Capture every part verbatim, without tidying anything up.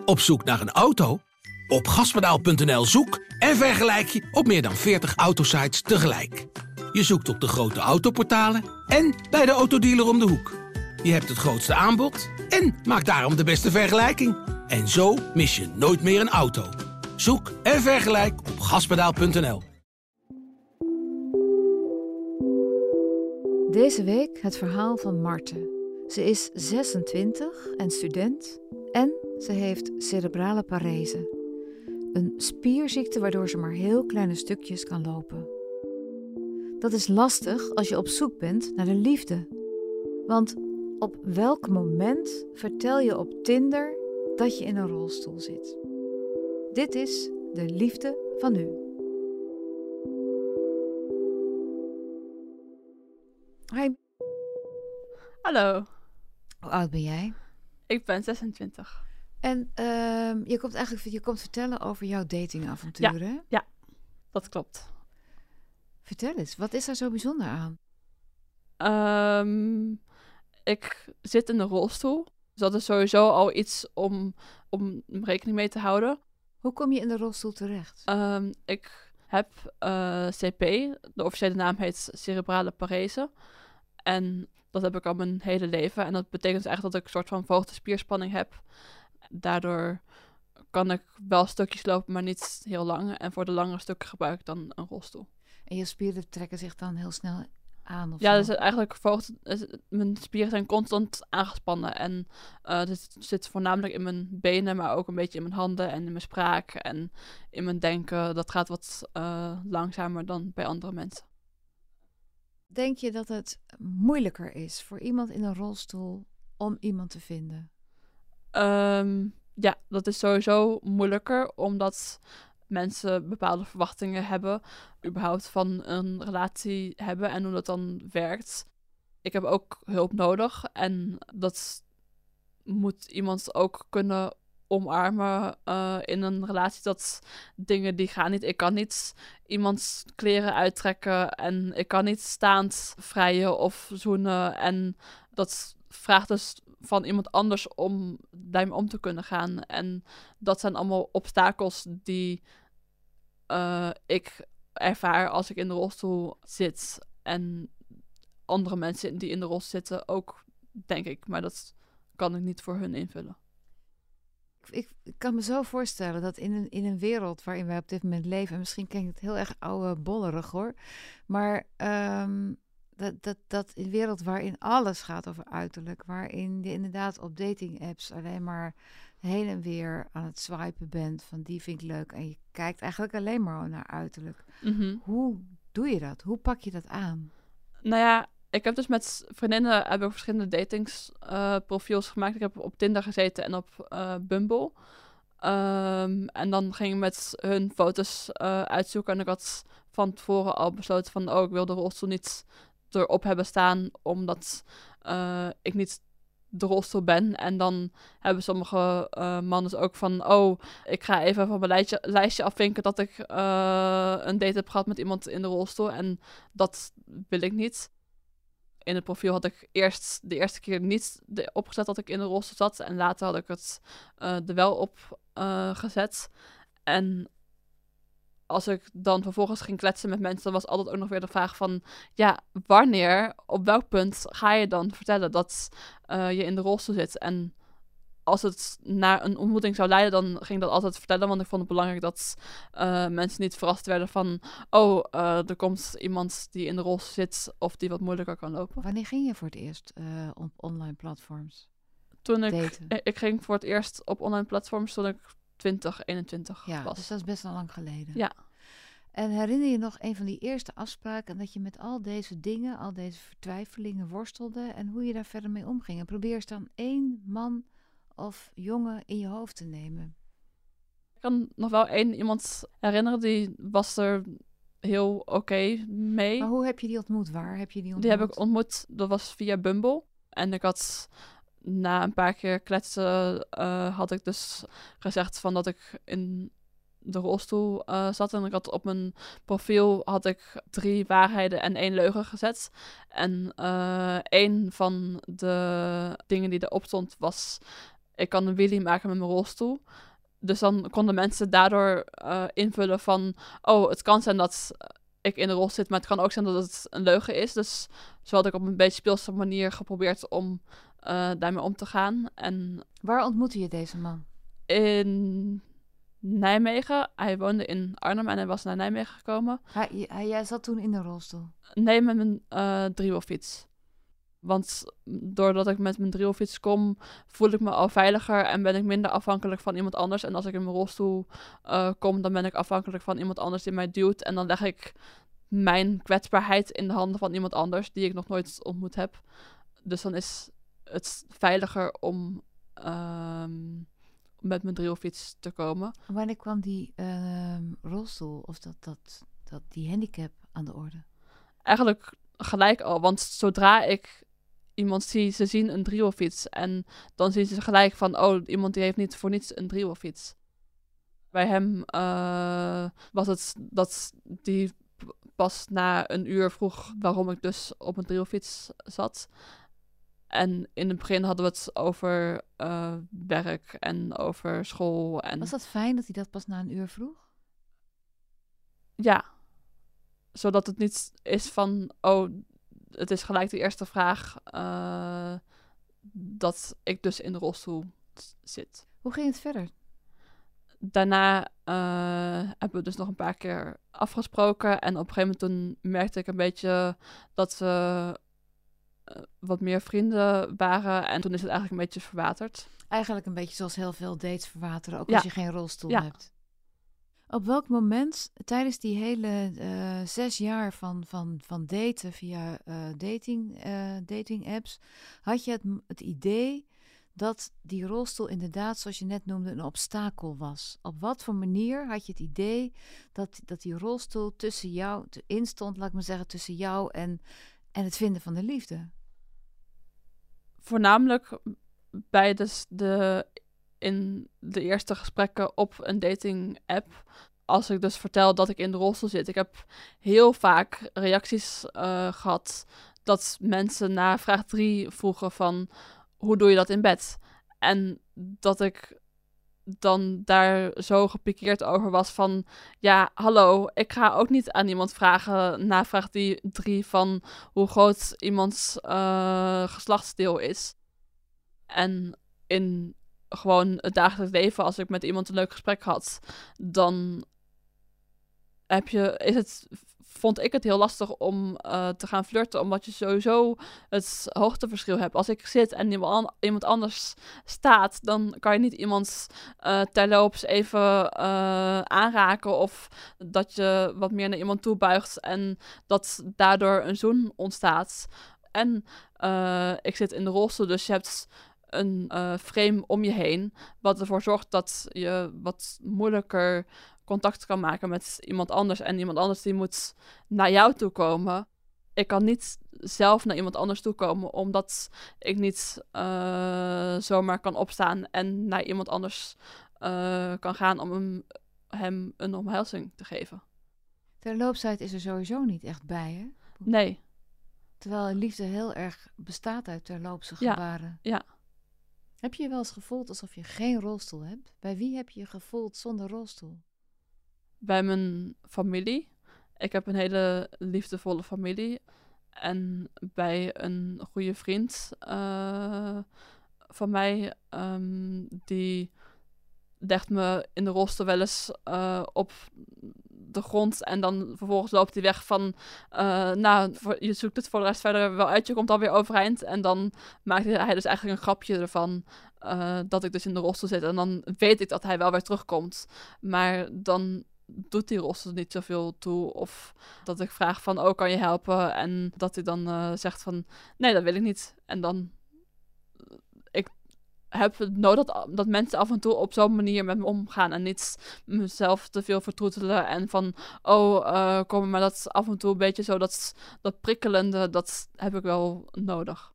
Op zoek naar een auto? Op gaspedaal punt n l zoek en vergelijk je op meer dan veertig autosites tegelijk. Je zoekt op de grote autoportalen en bij de autodealer om de hoek. Je hebt het grootste aanbod en maakt daarom de beste vergelijking. En zo mis je nooit meer een auto. Zoek en vergelijk op gaspedaal punt n l. Deze week het verhaal van Marten. Ze is zesentwintig en student en ze heeft cerebrale parese. Een spierziekte waardoor ze maar heel kleine stukjes kan lopen. Dat is lastig als je op zoek bent naar de liefde. Want op welk moment vertel je op Tinder dat je in een rolstoel zit? Dit is de liefde van nu. Hi. Hallo, Hoe oud ben jij? ik ben zesentwintig. En uh, je komt eigenlijk je komt vertellen over jouw datingavontuur, hè? Ja, dat klopt. Vertel eens, wat is daar zo bijzonder aan? Um, ik zit in de rolstoel. Dus dat is sowieso al iets om, om rekening mee te houden. Hoe kom je in de rolstoel terecht? Um, ik heb uh, C P, de officiële naam heet cerebrale parese. En dat heb ik al mijn hele leven. En dat betekent eigenlijk dat ik een soort van verhoogde spierspanning heb. Daardoor kan ik wel stukjes lopen, maar niet heel lang. En voor de langere stukken gebruik ik dan een rolstoel. En je spieren trekken zich dan heel snel aan? Of ja, zo? dus eigenlijk verhoogt, mijn spieren zijn constant aangespannen. En uh, dit zit voornamelijk in mijn benen, maar ook een beetje in mijn handen en in mijn spraak. En in mijn denken. Dat gaat wat uh, langzamer dan bij andere mensen. Denk je dat het moeilijker is voor iemand in een rolstoel om iemand te vinden? Um, ja, dat is sowieso moeilijker, omdat mensen bepaalde verwachtingen hebben, überhaupt van een relatie hebben en hoe dat dan werkt. Ik heb ook hulp nodig en dat moet iemand ook kunnen omarmen uh, in een relatie. Dat dingen die gaan niet. Ik kan niet iemands kleren uittrekken en ik kan niet staand vrijen of zoenen. En dat vraagt dus van iemand anders om daarmee om te kunnen gaan. En dat zijn allemaal obstakels die uh, ik ervaar als ik in de rolstoel zit. En andere mensen die in de rolstoel zitten ook, denk ik. Maar dat kan ik niet voor hun invullen. Ik, ik kan me zo voorstellen dat in een, in een wereld waarin wij op dit moment leven, en misschien klinkt het heel erg oude bollerig hoor, maar um, dat, dat, dat in een wereld waarin alles gaat over uiterlijk, waarin je inderdaad op dating apps alleen maar heen en weer aan het swipen bent van die vind ik leuk en je kijkt eigenlijk alleen maar naar uiterlijk. Mm-hmm. Hoe doe je dat? Hoe pak je dat aan? Nou ja, ik heb dus met vriendinnen heb ik verschillende datingsprofiels uh, gemaakt. Ik heb op Tinder gezeten en op uh, Bumble. Um, en dan ging ik met hun foto's uh, uitzoeken. En ik had van tevoren al besloten van, oh, ik wil de rolstoel niet erop hebben staan, omdat uh, ik niet de rolstoel ben. En dan hebben sommige uh, mannen dus ook van, oh, ik ga even van mijn lijstje, lijstje afvinken dat ik uh, een date heb gehad met iemand in de rolstoel. En dat wil ik niet. In het profiel had ik eerst de eerste keer niet de, opgezet dat ik in de rolstoel zat. En later had ik het uh, er wel op uh, gezet. En als ik dan vervolgens ging kletsen met mensen, dan was altijd ook nog weer de vraag van, ja, wanneer, op welk punt ga je dan vertellen dat uh, je in de rolstoel zit? En als het naar een ontmoeting zou leiden, dan ging ik dat altijd vertellen. Want ik vond het belangrijk dat uh, mensen niet verrast werden van, oh, uh, er komt iemand die in de rolstoel zit of die wat moeilijker kan lopen. Wanneer ging je voor het eerst uh, op online platforms? Toen ik, ik ging voor het eerst op online platforms toen ik twintig, eenentwintig ja, was. Dus dat is best wel lang geleden. Ja. En herinner je nog een van die eerste afspraken dat je met al deze dingen, al deze vertwijfelingen worstelde en hoe je daar verder mee omging? En probeer eens dan één man of jongen in je hoofd te nemen. Ik kan nog wel één iemand herinneren, die was er heel oké okay mee. Maar hoe heb je die ontmoet? Waar heb je die ontmoet? Die heb ik ontmoet, dat was via Bumble. En ik had na een paar keer kletsen, uh, had ik dus gezegd van dat ik in de rolstoel uh, zat. En ik had op mijn profiel had ik drie waarheden en één leugen gezet. En uh, één van de dingen die erop stond was ik kan een wheelie maken met mijn rolstoel. Dus dan konden mensen daardoor uh, invullen van... oh, het kan zijn dat ik in de rol zit, maar het kan ook zijn dat het een leugen is. Dus zo had ik op een beetje speelse manier geprobeerd om uh, daarmee om te gaan. En Waar ontmoette je deze man? in Nijmegen. Hij woonde in Arnhem en hij was naar Nijmegen gekomen. Hij, hij, jij zat toen in de rolstoel? Nee, met mijn uh, driewielfiets. Want doordat ik met mijn driewielfiets kom, voel ik me al veiliger en ben ik minder afhankelijk van iemand anders. En als ik in mijn rolstoel uh, kom, dan ben ik afhankelijk van iemand anders die mij duwt. En dan leg ik mijn kwetsbaarheid in de handen van iemand anders, die ik nog nooit ontmoet heb. Dus dan is het veiliger om uh, met mijn driewielfiets te komen. Wanneer kwam die uh, rolstoel of dat, dat, dat, die handicap aan de orde? Eigenlijk gelijk al, want zodra ik iemand zie, ze zien een driewielfiets en dan zien ze gelijk van, oh, iemand die heeft niet voor niets een driewielfiets. Bij hem uh, was het dat die pas na een uur vroeg waarom ik dus op een driewielfiets zat. En in het begin hadden we het over uh, werk en over school. En was dat fijn dat hij dat pas na een uur vroeg? Ja. Zodat het niet is van, oh, het is gelijk de eerste vraag uh, dat ik dus in de rolstoel zit. Hoe ging het verder? Daarna uh, hebben we dus nog een paar keer afgesproken. En op een gegeven moment toen merkte ik een beetje dat we uh, wat meer vrienden waren. En toen is het eigenlijk een beetje verwaterd. Eigenlijk een beetje zoals heel veel dates verwateren, ook Ja. als je geen rolstoel Ja. hebt. Op welk moment tijdens die hele uh, zes jaar van, van, van daten via uh, dating, uh, dating apps, had je het, het idee dat die rolstoel inderdaad, zoals je net noemde, een obstakel was? Op wat voor manier had je het idee dat, dat die rolstoel tussen jou, in stond, laat ik maar zeggen, tussen jou en, en het vinden van de liefde? Voornamelijk bij de, de, in de eerste gesprekken op een dating app. Als ik dus vertel dat ik in de rolstoel zit. Ik heb heel vaak reacties uh, gehad dat mensen na vraag drie vroegen van, hoe doe je dat in bed? En dat ik dan daar zo gepikeerd over was van, ja, hallo, ik ga ook niet aan iemand vragen na vraag drie van hoe groot iemands uh, geslachtsdeel is. En in gewoon het dagelijks leven, als ik met iemand een leuk gesprek had, dan heb je, is het, vond ik het heel lastig om uh, te gaan flirten, omdat je sowieso het hoogteverschil hebt. Als ik zit en iemand anders staat, dan kan je niet iemand uh, terloops even uh, aanraken of dat je wat meer naar iemand toe buigt en dat daardoor een zoen ontstaat. En uh, ik zit in de rolstoel, dus je hebt een uh, frame om je heen, wat ervoor zorgt dat je wat moeilijker contact kan maken met iemand anders. En iemand anders die moet naar jou toe komen. Ik kan niet zelf naar iemand anders toe komen, omdat ik niet uh, zomaar kan opstaan en naar iemand anders uh, kan gaan om hem, hem een omhelzing te geven. Terloopsheid is er sowieso niet echt bij, hè? Nee. Terwijl liefde heel erg bestaat uit terloopse Ja, gebaren. ja. Heb je je wel eens gevoeld alsof je geen rolstoel hebt? Bij wie heb je je gevoeld zonder rolstoel? Bij mijn familie. Ik heb een hele liefdevolle familie. En bij een goede vriend uh, van mij, um, die legt me in de rolstoel wel eens uh, op de grond. En dan vervolgens loopt hij weg van, uh, nou, voor, je zoekt het voor de rest verder wel uit. Je komt alweer overeind. En dan maakt hij dus eigenlijk een grapje ervan, uh, dat ik dus in de rolstoel zit. En dan weet ik dat hij wel weer terugkomt. Maar dan doet die rolstoel niet zoveel toe. Of dat ik vraag van, oh, kan je helpen? En dat hij dan uh, zegt van, nee, dat wil ik niet. En dan, ik heb het nodig dat, dat mensen af en toe op zo'n manier met me omgaan. En niet mezelf te veel vertroetelen. En van, oh, uh, kom maar dat af en toe een beetje zo, dat, dat prikkelende, dat heb ik wel nodig.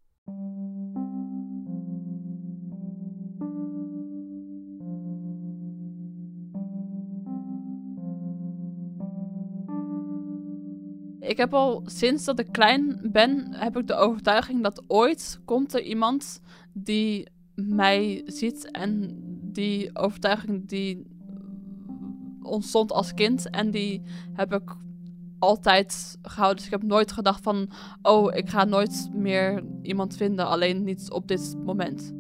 Ik heb al sinds dat ik klein ben, heb ik de overtuiging dat ooit komt er iemand die mij ziet. En die overtuiging die ontstond als kind. En die heb ik altijd gehouden. Dus ik heb nooit gedacht van... oh, ik ga nooit meer iemand vinden. Alleen niet op dit moment.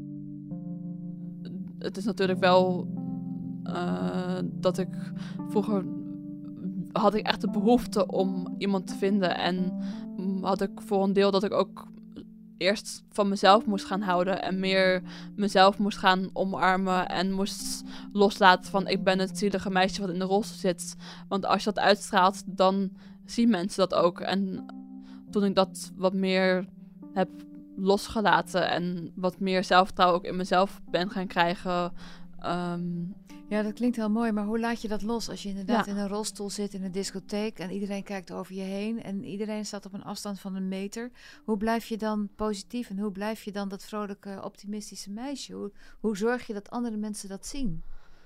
Het is natuurlijk wel... Uh, dat ik vroeger... had ik echt de behoefte om iemand te vinden. En had ik voor een deel dat ik ook... eerst van mezelf moest gaan houden. En meer mezelf moest gaan omarmen. En moest loslaten van... ik ben het zielige meisje wat in de rolstoel zit. Want als je dat uitstraalt... dan zien mensen dat ook. En toen ik dat wat meer heb losgelaten... en wat meer zelfvertrouwen ook in mezelf ben gaan krijgen... Um, Ja, dat klinkt heel mooi, maar hoe laat je dat los als je inderdaad Ja. in een rolstoel zit in een discotheek en iedereen kijkt over je heen en iedereen staat op een afstand van een meter? Hoe blijf je dan positief en hoe blijf je dan dat vrolijke, optimistische meisje? Hoe, hoe zorg je dat andere mensen dat zien?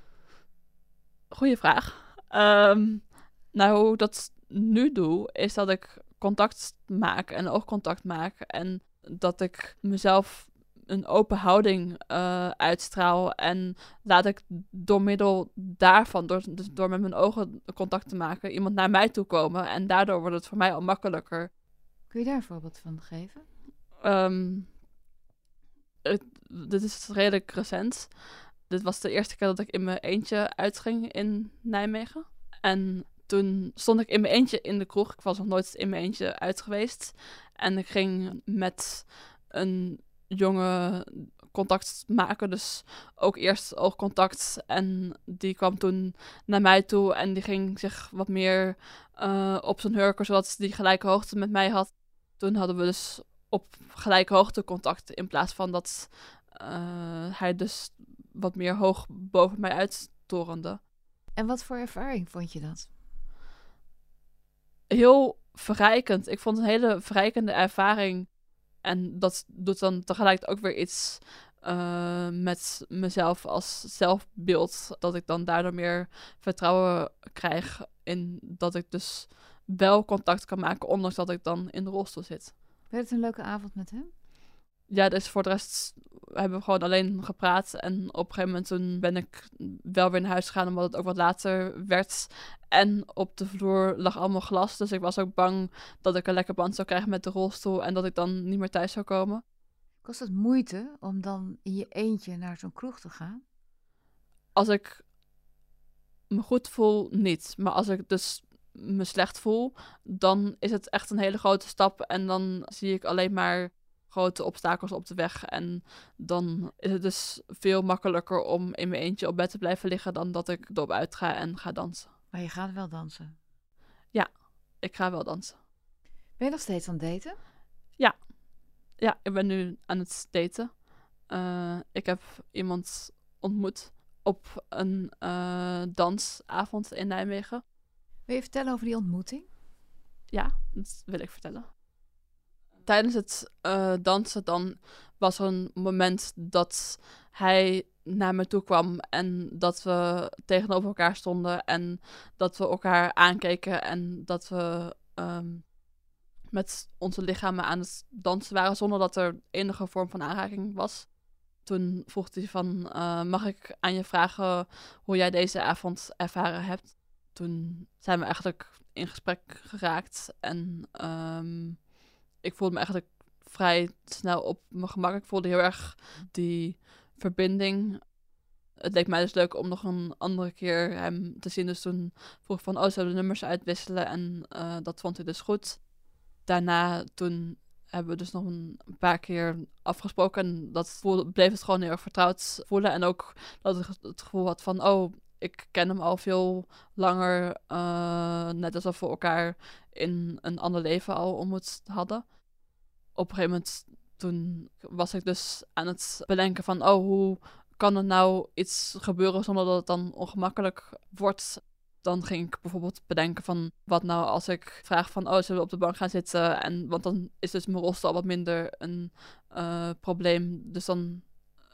Goeie vraag. Um, nou, hoe ik dat nu doe, is dat ik contact maak en oogcontact maak en dat ik mezelf een open houding uh, uitstraal en laat ik door middel daarvan, door, dus door met mijn ogen contact te maken, iemand naar mij toe komen en daardoor wordt het voor mij al makkelijker. Kun je daar een voorbeeld van geven? Um, het, dit is redelijk recent. Dit was de eerste keer dat ik in mijn eentje uitging in Nijmegen. En toen stond ik in mijn eentje in de kroeg. Ik was nog nooit in mijn eentje uit geweest. En ik ging met een jongen contact maken. Dus ook eerst oogcontact. En die kwam toen naar mij toe. En die ging zich wat meer uh, op zijn hurken, zodat die gelijke hoogte met mij had. Toen hadden we dus op gelijke hoogte contact. In plaats van dat uh, hij dus wat meer hoog boven mij uittorende. En wat voor ervaring vond je dat? Heel verrijkend. Ik vond het een hele verrijkende ervaring. En dat doet dan tegelijk ook weer iets uh, met mezelf als zelfbeeld. Dat ik dan daardoor meer vertrouwen krijg in dat ik dus wel contact kan maken, ondanks dat ik dan in de rolstoel zit. Werd het een leuke avond met hem? Ja, dus voor de rest hebben we gewoon alleen gepraat. En op een gegeven moment toen ben ik wel weer naar huis gegaan, omdat het ook wat later werd. En op de vloer lag allemaal glas. Dus ik was ook bang dat ik een lekker band zou krijgen met de rolstoel en dat ik dan niet meer thuis zou komen. Kost het moeite om dan in je eentje naar zo'n kroeg te gaan? Als ik me goed voel, niet. Maar als ik dus me slecht voel, dan is het echt een hele grote stap. En dan zie ik alleen maar grote obstakels op de weg. En dan is het dus veel makkelijker om in mijn eentje op bed te blijven liggen dan dat ik erop uit ga en ga dansen. Maar je gaat wel dansen? Ja, ik ga wel dansen. Ben je nog steeds aan het daten? Ja, ja ik ben nu aan het daten. Uh, ik heb iemand ontmoet op een uh, dansavond in Nijmegen. Wil je vertellen over die ontmoeting? Ja, dat wil ik vertellen. Tijdens het uh, dansen dan was er een moment dat hij naar me toe kwam en dat we tegenover elkaar stonden en dat we elkaar aankeken en dat we um, met onze lichamen aan het dansen waren zonder dat er enige vorm van aanraking was. Toen vroeg hij van, uh, mag ik aan je vragen hoe jij deze avond ervaren hebt? Toen zijn we eigenlijk in gesprek geraakt en um, ik voelde me eigenlijk vrij snel op mijn gemak. Ik voelde heel erg die verbinding. Het leek mij dus leuk om nog een andere keer hem te zien. Dus toen vroeg ik van, oh, zullen we de nummers uitwisselen? En uh, dat vond hij dus goed. Daarna, toen hebben we dus nog een paar keer afgesproken. En dat voelde, bleef het gewoon heel erg vertrouwd voelen. En ook dat ik het gevoel had van, oh, ik ken hem al veel langer. Uh, net alsof we elkaar in een ander leven al ontmoet hadden. Op een gegeven moment, toen was ik dus aan het bedenken van, oh, hoe kan er nou iets gebeuren zonder dat het dan ongemakkelijk wordt? Dan ging ik bijvoorbeeld bedenken van, wat nou als ik vraag van, oh, zullen we op de bank gaan zitten? En, want dan is dus mijn rolstoel al wat minder een uh, probleem. Dus dan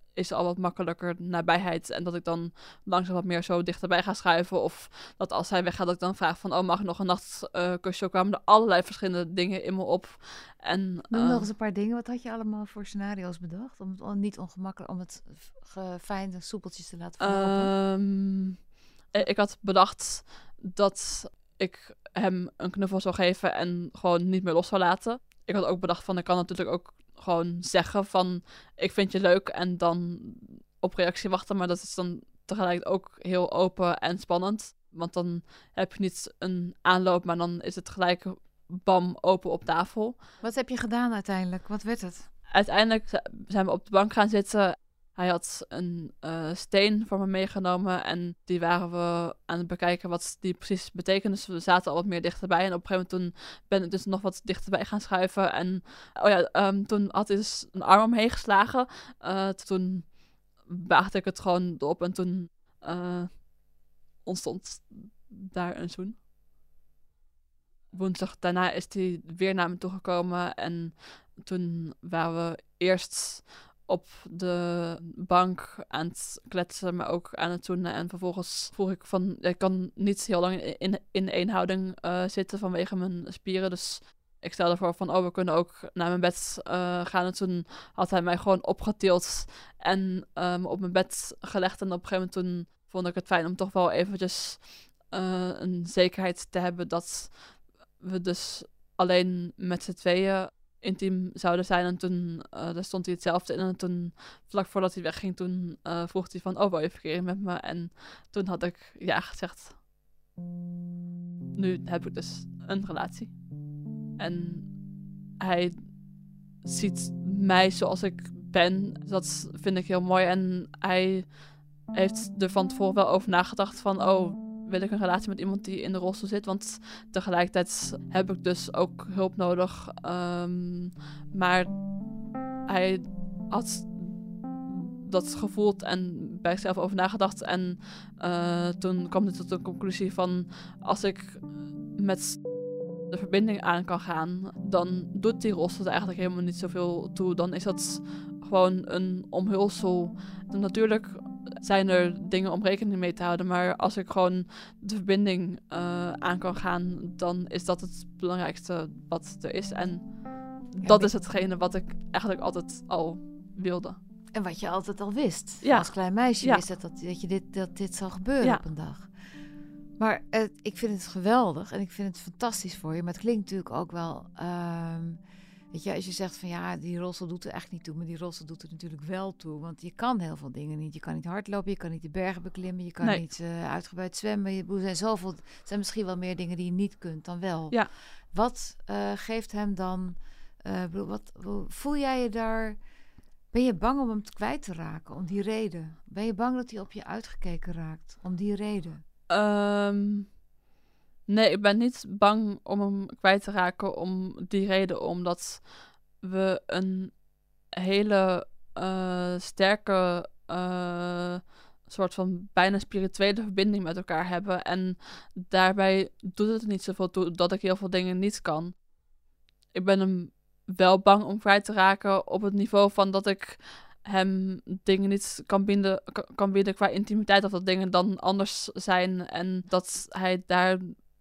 is al wat makkelijker nabijheid. En dat ik dan langzaam wat meer zo dichterbij ga schuiven. Of dat als hij weggaat, dat ik dan vraag van... oh, mag ik nog een nachtkusje? Uh, kwamen er allerlei verschillende dingen in me op. En, Noem uh, nog eens een paar dingen. Wat had je allemaal voor scenario's bedacht? Om het on- niet ongemakkelijk, om het fijn en soepeltjes te laten verlopen. Um, ik had bedacht dat ik hem een knuffel zou geven en gewoon niet meer los zou laten. Ik had ook bedacht van, ik kan natuurlijk ook gewoon zeggen van, ik vind je leuk en dan op reactie wachten. Maar dat is dan tegelijk ook heel open en spannend. Want dan heb je niet een aanloop, maar dan is het gelijk bam, open op tafel. Wat heb je gedaan uiteindelijk? Wat werd het? Uiteindelijk zijn we op de bank gaan zitten. Hij had een uh, steen voor me meegenomen en die waren we aan het bekijken wat die precies betekende. Dus we zaten al wat meer dichterbij en op een gegeven moment toen ben ik dus nog wat dichterbij gaan schuiven. En oh ja, um, toen had hij dus een arm omheen geslagen. Uh, toen waagde ik het gewoon op en toen uh, ontstond daar een zoen. Woensdag daarna is hij weer naar me toegekomen en toen waren we eerst op de bank aan het kletsen, maar ook aan het zoenen. En vervolgens vroeg ik van, ik kan niet heel lang in, in één houding uh, zitten vanwege mijn spieren. Dus ik stelde voor van, oh, we kunnen ook naar mijn bed uh, gaan. En toen had hij mij gewoon opgetild en um, op mijn bed gelegd. En op een gegeven moment toen vond ik het fijn om toch wel eventjes uh, een zekerheid te hebben dat we dus alleen met z'n tweeën intiem zouden zijn. En toen uh, daar stond hij hetzelfde in. En toen, vlak voordat hij wegging, toen uh, vroeg hij van, oh, wou je verkering met me? En toen had ik ja gezegd. Nu heb ik dus een relatie. En hij ziet mij zoals ik ben. Dat vind ik heel mooi. En hij heeft er van tevoren wel over nagedacht van, oh, wil ik een relatie met iemand die in de rolstoel zit? Want tegelijkertijd heb ik dus ook hulp nodig. Um, maar hij had dat gevoeld en bij zichzelf over nagedacht. En uh, toen kwam hij tot de conclusie van, als ik met de verbinding aan kan gaan, dan doet die rolstoel er eigenlijk helemaal niet zoveel toe. Dan is dat gewoon een omhulsel. En natuurlijk zijn er dingen om rekening mee te houden, maar als ik gewoon de verbinding uh, aan kan gaan, dan is dat het belangrijkste wat er is. En ja, dat is hetgene wat ik eigenlijk altijd al wilde. En wat je altijd al wist. Ja. Als klein meisje ja. wist dat, dat, dat, je dit, dat dit zou gebeuren ja. op een dag. Maar uh, ik vind het geweldig en ik vind het fantastisch voor je. Maar het klinkt natuurlijk ook wel... Uh, weet je, als je zegt van ja, die rolstoel doet er echt niet toe. Maar die rolstoel doet er natuurlijk wel toe. Want je kan heel veel dingen niet. Je kan niet hardlopen, je kan niet de bergen beklimmen. Je kan nee. niet uh, uitgebreid zwemmen. Je, er zijn zoveel, er zijn misschien wel meer dingen die je niet kunt dan wel. Ja. Wat uh, geeft hem dan... Uh, wat, voel jij je daar... Ben je bang om hem kwijt te raken, om die reden? Ben je bang dat hij op je uitgekeken raakt, om die reden? Um, nee, ik ben niet bang om hem kwijt te raken om die reden. Omdat we een hele uh, sterke uh, soort van bijna spirituele verbinding met elkaar hebben. En daarbij doet het niet zoveel toe dat ik heel veel dingen niet kan. Ik ben hem wel bang om kwijt te raken op het niveau van dat ik hem dingen niet kan bieden, kan bieden qua intimiteit, of dat dingen dan anders zijn en dat hij daar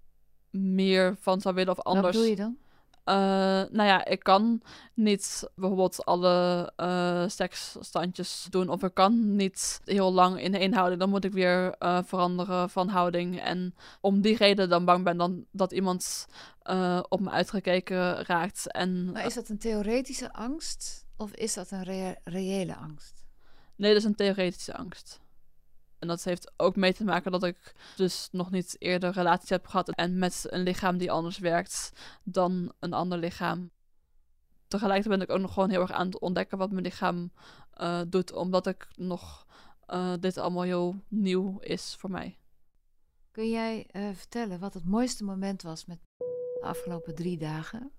meer van zou willen of anders. Wat doe je dan? Uh, nou ja, ik kan niet bijvoorbeeld alle uh, seksstandjes doen, of ik kan niet heel lang in één houding. Dan moet ik weer uh, veranderen van houding. En om die reden dan bang ben dan dat iemand uh, op me uitgekeken raakt. En, maar is dat een theoretische angst of is dat een rea- reële angst? Nee, dat is een theoretische angst. En dat heeft ook mee te maken dat ik dus nog niet eerder relaties heb gehad. En met een lichaam die anders werkt dan een ander lichaam. Tegelijkertijd ben ik ook nog gewoon heel erg aan het ontdekken wat mijn lichaam uh, doet. Omdat ik nog uh, dit allemaal heel nieuw is voor mij. Kun jij uh, vertellen wat het mooiste moment was met de afgelopen drie dagen?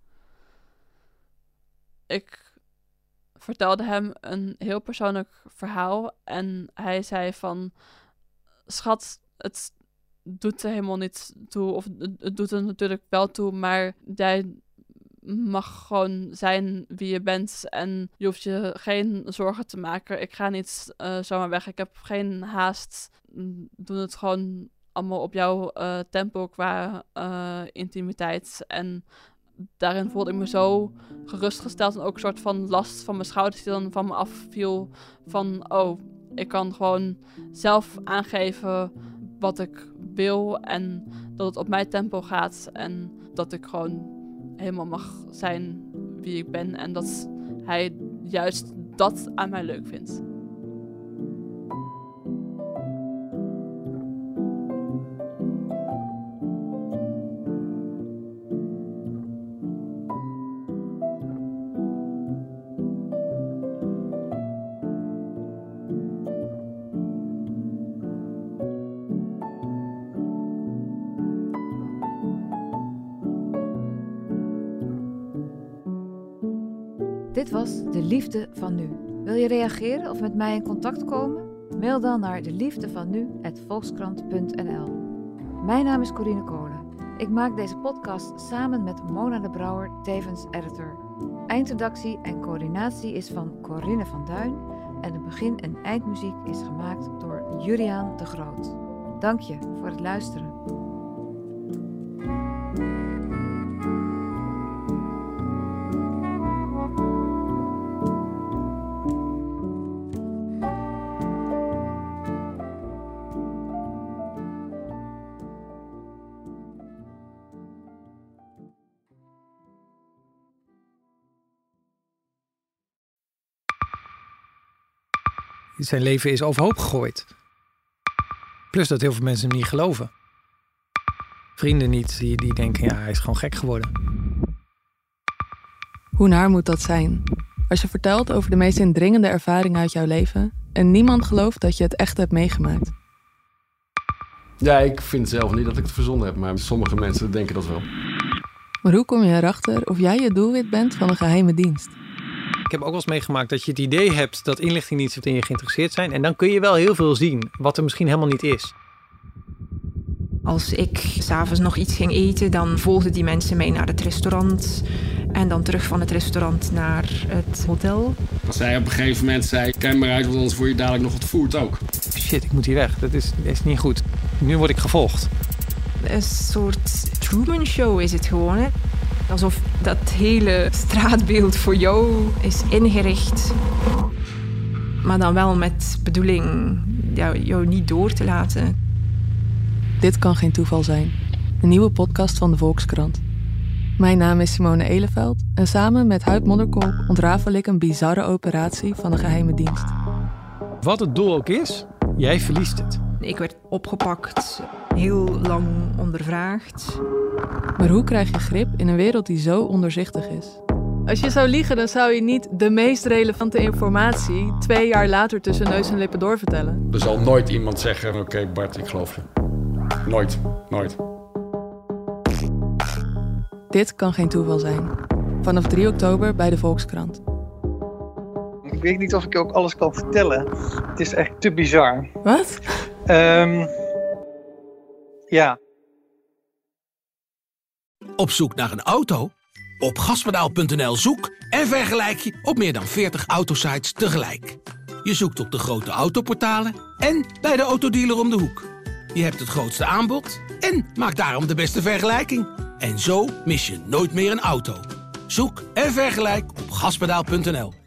Ik vertelde hem een heel persoonlijk verhaal. En hij zei van, schat, het doet er helemaal niet toe. Of het doet er natuurlijk wel toe, maar jij mag gewoon zijn wie je bent en je hoeft je geen zorgen te maken. Ik ga niet uh, zomaar weg. Ik heb geen haast. Doe het gewoon allemaal op jouw uh, tempo qua uh, intimiteit. En daarin voelde ik me zo gerustgesteld en ook een soort van last van mijn schouders die dan van me afviel. Van, oh, ik kan gewoon zelf aangeven wat ik wil en dat het op mijn tempo gaat. En dat ik gewoon helemaal mag zijn wie ik ben. En dat hij juist dat aan mij leuk vindt. Dit was De Liefde van Nu. Wil je reageren of met mij in contact komen? Mail dan naar deliefdevannu apenstaartje volkskrant punt n l. Mijn naam is Corine Kolen. Ik maak deze podcast samen met Mona de Brouwer, tevens editor. Eindredactie en coördinatie is van Corinne van Duin en de begin- en eindmuziek is gemaakt door Juriaan de Groot. Dank je voor het luisteren. Zijn leven is overhoop gegooid. Plus dat heel veel mensen hem niet geloven. Vrienden niet, die, die denken, ja, hij is gewoon gek geworden. Hoe naar moet dat zijn? Als je vertelt over de meest indringende ervaringen uit jouw leven en niemand gelooft dat je het echt hebt meegemaakt. Ja, ik vind zelf niet dat ik het verzonnen heb, maar sommige mensen denken dat wel. Maar hoe kom je erachter of jij het doelwit bent van een geheime dienst? Ik heb ook wel eens meegemaakt dat je het idee hebt dat inlichtingendiensten in je geïnteresseerd zijn. En dan kun je wel heel veel zien, wat er misschien helemaal niet is. Als ik 's avonds nog iets ging eten, dan volgden die mensen mij naar het restaurant. En dan terug van het restaurant naar het hotel. Als zij op een gegeven moment zei, kijk maar uit, want anders word je dadelijk nog ontvoerd ook. Shit, ik moet hier weg. Dat is, dat is niet goed. Nu word ik gevolgd. Een soort Truman Show is het gewoon, hè? Alsof dat hele straatbeeld voor jou is ingericht. Maar dan wel met bedoeling jou, jou niet door te laten. Dit kan geen toeval zijn. Een nieuwe podcast van de Volkskrant. Mijn naam is Simone Eleveld en samen met Huib Modderkolk ontrafel ik een bizarre operatie van de geheime dienst. Wat het doel ook is, jij verliest het. Ik werd opgepakt, heel lang ondervraagd. Maar hoe krijg je grip in een wereld die zo ondoorzichtig is? Als je zou liegen, dan zou je niet de meest relevante informatie twee jaar later tussen neus en lippen doorvertellen. Er zal nooit iemand zeggen, oké okay, Bart, ik geloof je. Nooit, nooit. Dit kan geen toeval zijn. Vanaf drie oktober bij de Volkskrant. Ik weet niet of ik je ook alles kan vertellen. Het is echt te bizar. Wat? Um, ja. Op zoek naar een auto? Op gaspedaal punt n l zoek en vergelijk je op meer dan veertig autosites tegelijk. Je zoekt op de grote autoportalen en bij de autodealer om de hoek. Je hebt het grootste aanbod en maakt daarom de beste vergelijking. En zo mis je nooit meer een auto. Zoek en vergelijk op gaspedaal punt n l.